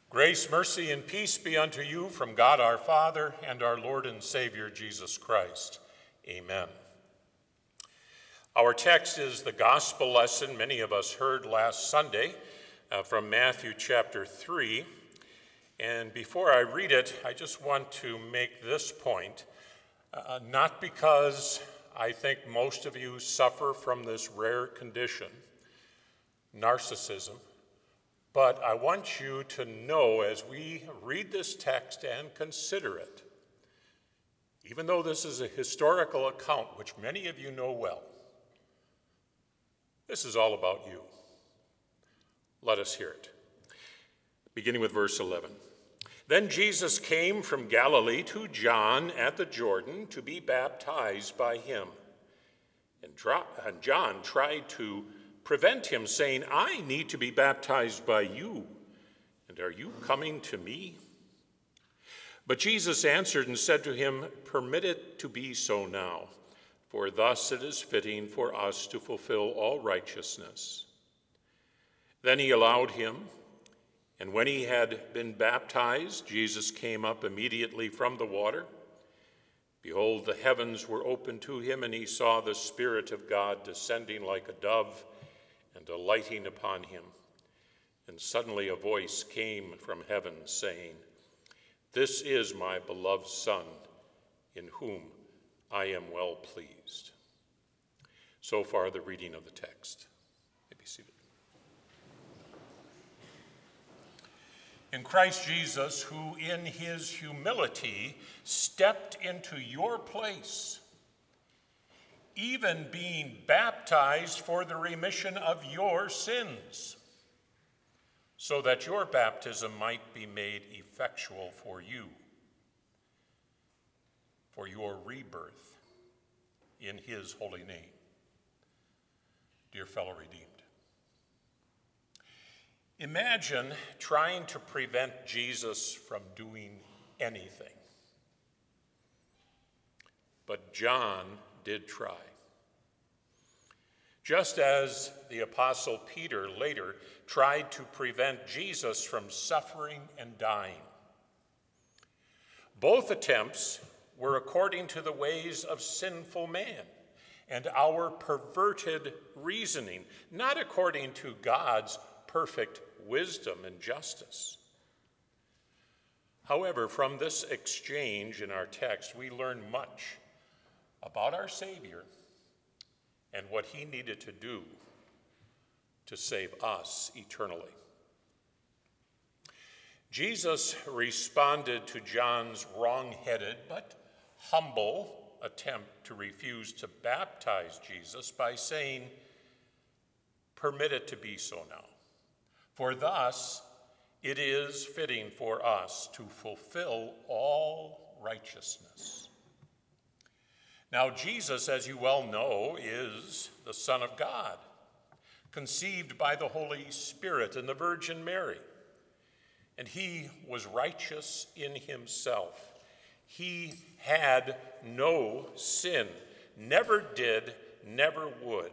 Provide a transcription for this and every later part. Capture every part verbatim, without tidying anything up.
Grace, mercy, and peace be unto you from God our Father and our Lord and Savior Jesus Christ. Amen. Our text is the gospel lesson many of us heard last Sunday uh, from Matthew chapter three. And before I read it, I just want to make this point, uh, not because I think most of you suffer from this rare condition, narcissism, but I want you to know as we read this text and consider it, even though this is a historical account, which many of you know well, this is all about you. Let us hear it. Beginning with verse eleven. Then Jesus came from Galilee to John at the Jordan to be baptized by him. And John tried to prevent him, saying, I need to be baptized by you, and are you coming to me? But Jesus answered and said to him, Permit it to be so now, for thus it is fitting for us to fulfill all righteousness. Then he allowed him, and when he had been baptized, Jesus came up immediately from the water. Behold, the heavens were opened to him, and he saw the Spirit of God descending like a dove and alighting upon him. And suddenly a voice came from heaven, saying, This is my beloved Son, in whom I am well pleased. So far, the reading of the text. You may be seated. In Christ Jesus, who in his humility stepped into your place, even being baptized for the remission of your sins, so that your baptism might be made effectual for you, for your rebirth in his holy name. Dear fellow redeemed, imagine trying to prevent Jesus from doing anything. But John did try. Just as the Apostle Peter later tried to prevent Jesus from suffering and dying. Both attempts were according to the ways of sinful man and our perverted reasoning, not according to God's perfect wisdom and justice. However, from this exchange in our text, we learn much about our Savior and what he needed to do to save us eternally. Jesus responded to John's wrong-headed but humble attempt to refuse to baptize Jesus by saying, Permit it to be so now, for thus it is fitting for us to fulfill all righteousness. Now, Jesus, as you well know, is the Son of God, conceived by the Holy Spirit and the Virgin Mary. And he was righteous in himself. He had no sin, never did, never would.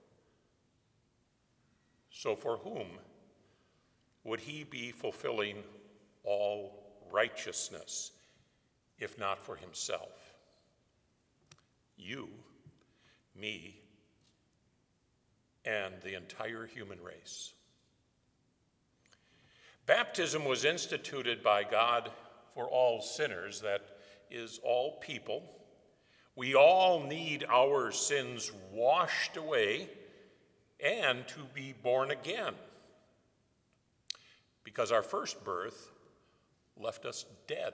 So for whom would he be fulfilling all righteousness, if not for himself? You, me, and the entire human race. Baptism was instituted by God for all sinners, that is, all people. We all need our sins washed away and to be born again, because our first birth left us dead.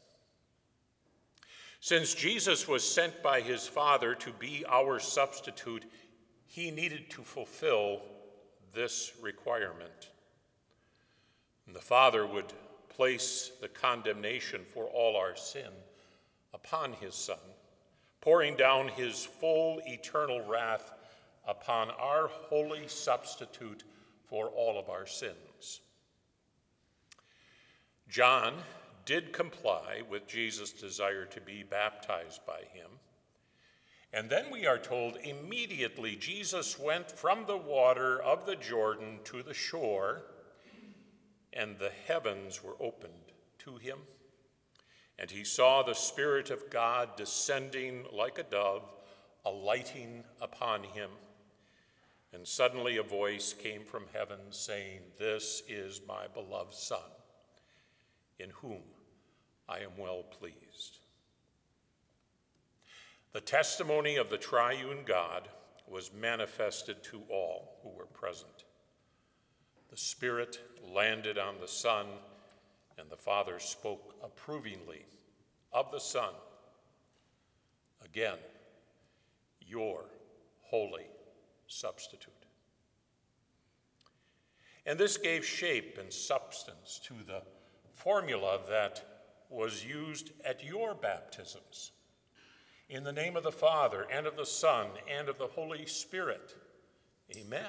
Since Jesus was sent by his Father to be our substitute, he needed to fulfill this requirement. And the Father would place the condemnation for all our sin upon his Son, pouring down his full eternal wrath upon our holy substitute for all of our sins. John did comply with Jesus' desire to be baptized by him. And then we are told immediately Jesus went from the water of the Jordan to the shore, and the heavens were opened to him. And he saw the Spirit of God descending like a dove, alighting upon him. And suddenly a voice came from heaven saying, "This is my beloved Son, in whom I am well pleased." The testimony of the triune God was manifested to all who were present. The Spirit landed on the Son, and the Father spoke approvingly of the Son. Again, your holy substitute. And this gave shape and substance to the formula that was used at your baptisms. In the name of the Father, and of the Son, and of the Holy Spirit. Amen.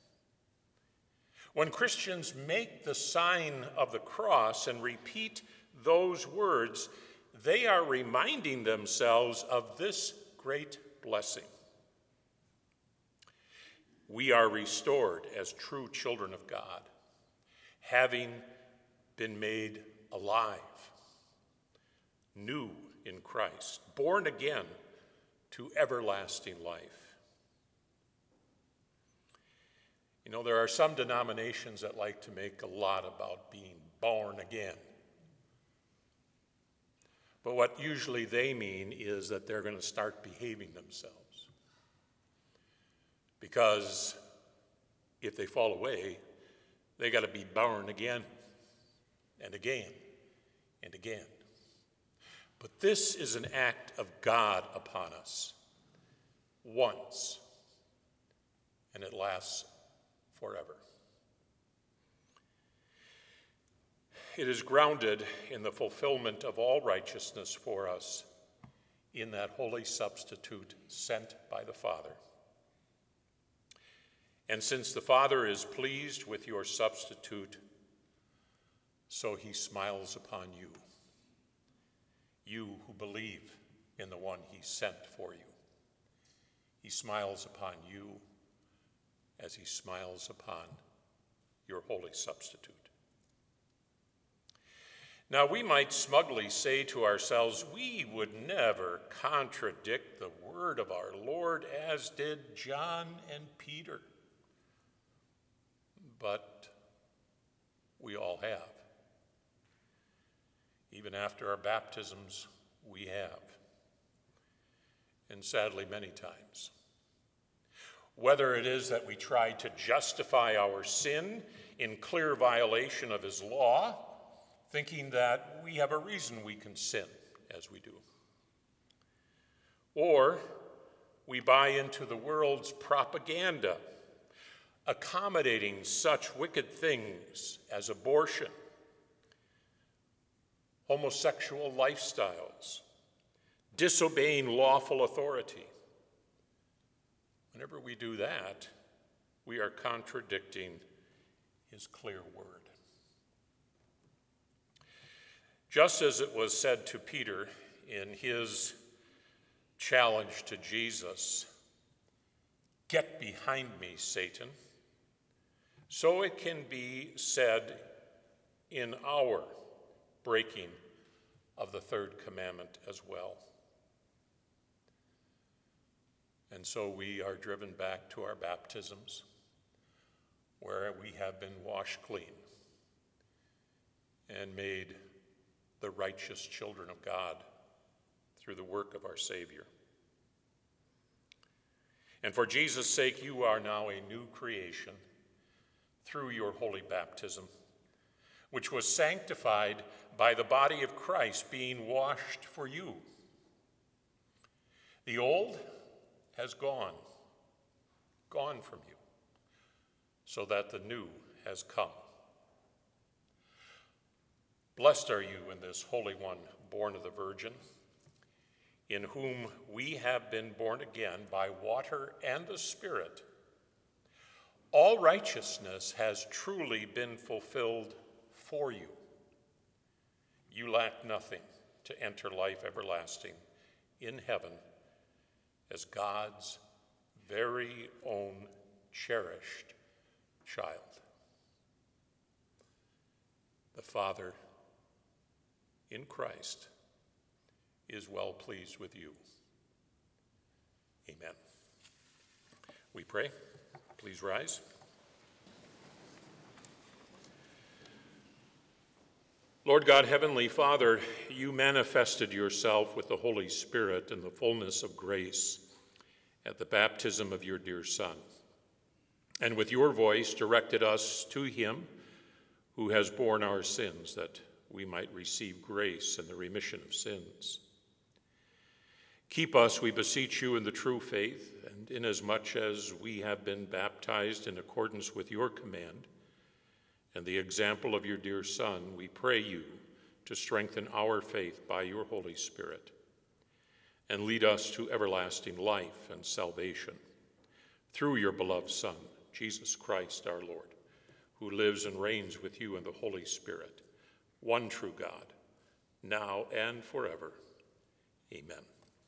When Christians make the sign of the cross and repeat those words, they are reminding themselves of this great blessing. We are restored as true children of God, having been made alive, new in Christ, born again to everlasting life. You know, there are some denominations that like to make a lot about being born again. But what usually they mean is that they're going to start behaving themselves. Because if they fall away, they got to be born again and again and again. But this is an act of God upon us once, and it lasts forever. It is grounded in the fulfillment of all righteousness for us in that holy substitute sent by the Father. And since the Father is pleased with your substitute, so he smiles upon you, you who believe in the one he sent for you. He smiles upon you as he smiles upon your holy substitute. Now, we might smugly say to ourselves, we would never contradict the word of our Lord as did John and Peter. But we all have. Even after our baptisms, we have. And sadly, many times. Whether it is that we try to justify our sin in clear violation of his law, thinking that we have a reason we can sin as we do. Or we buy into the world's propaganda, accommodating such wicked things as abortion, homosexual lifestyles, disobeying lawful authority. Whenever we do that, we are contradicting his clear word. Just as it was said to Peter in his challenge to Jesus, "Get behind me, Satan," so it can be said in our breaking of the third commandment as well. And so we are driven back to our baptisms, where we have been washed clean and made the righteous children of God through the work of our Savior. And for Jesus' sake, you are now a new creation through your holy baptism, which was sanctified by the body of Christ being washed for you. The old has gone, gone from you, so that the new has come. Blessed are you in this Holy One, born of the Virgin, in whom we have been born again by water and the Spirit. All righteousness has truly been fulfilled for you. You lack nothing to enter life everlasting in heaven as God's very own cherished child. the Father in Christ is well pleased with you. Amen. We pray. Please rise. Lord God, Heavenly Father, you manifested yourself with the Holy Spirit in the fullness of grace at the baptism of your dear Son, and with your voice directed us to him who has borne our sins, that we might receive grace and the remission of sins. Keep us, we beseech you, in the true faith, and inasmuch as we have been baptized in accordance with your command and the example of your dear Son, we pray you to strengthen our faith by your Holy Spirit and lead us to everlasting life and salvation through your beloved Son, Jesus Christ our Lord, who lives and reigns with you in the Holy Spirit, one true God, now and forever. Amen.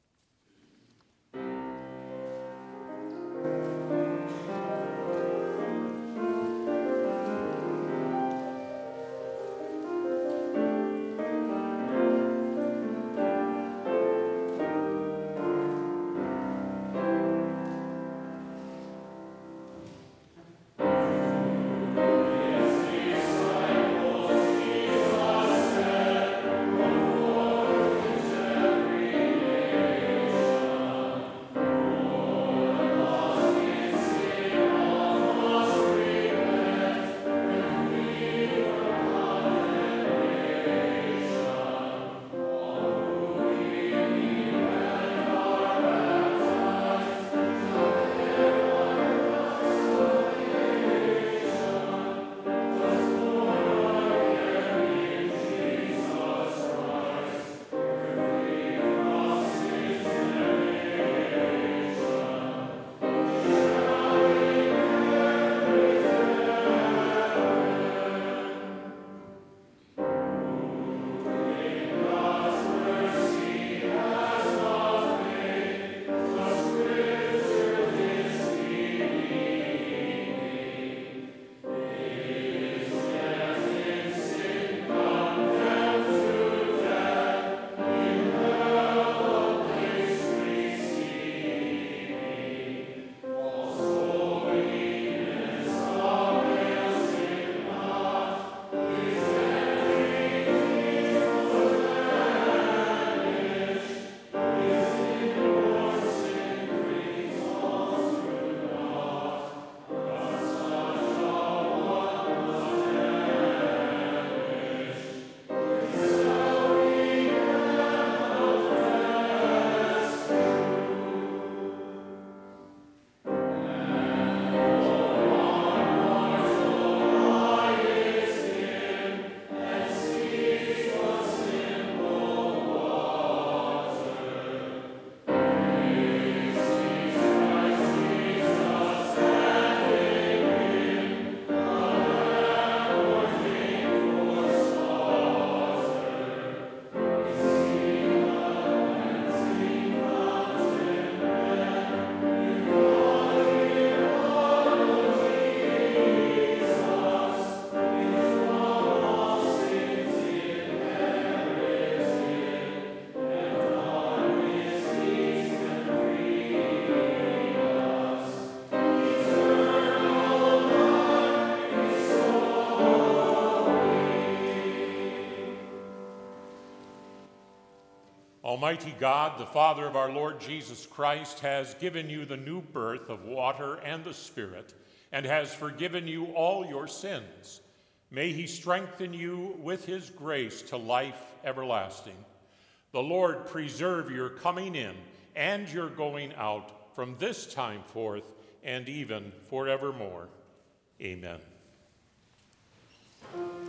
Almighty God, the Father of our Lord Jesus Christ, has given you the new birth of water and the Spirit, and has forgiven you all your sins. May he strengthen you with his grace to life everlasting. The Lord preserve your coming in and your going out from this time forth and even forevermore. Amen.